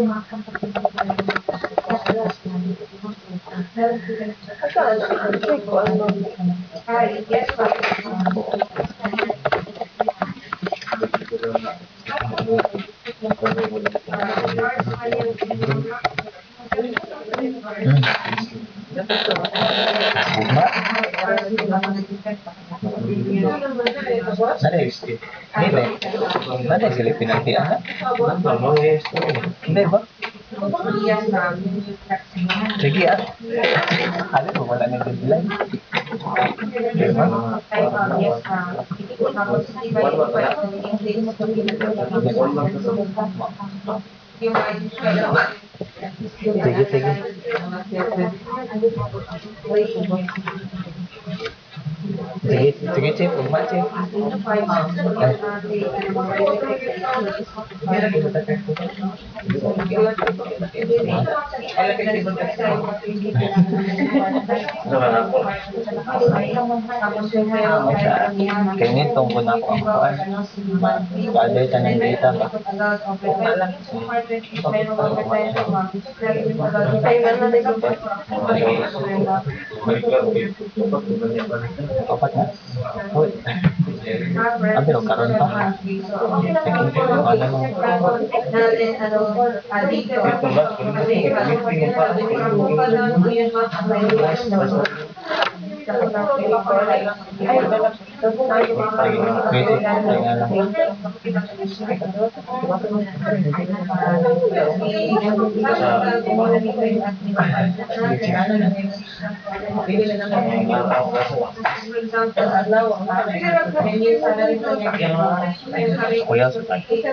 Nanti sila pinantian na? Hindi ba? Sige ah. Alam mo, wala na deadline. Diba? Sige, sige. Sige, sige, Chip. Ugma, Chip. Kaya nito, kung na ako ang kuhan. Kada ito ng data ba? Apat na? Uy. Abi, o karon pa. Ano mo? Kuya, sa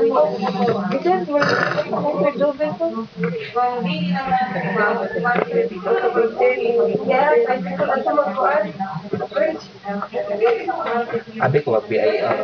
abi ko wag BIR.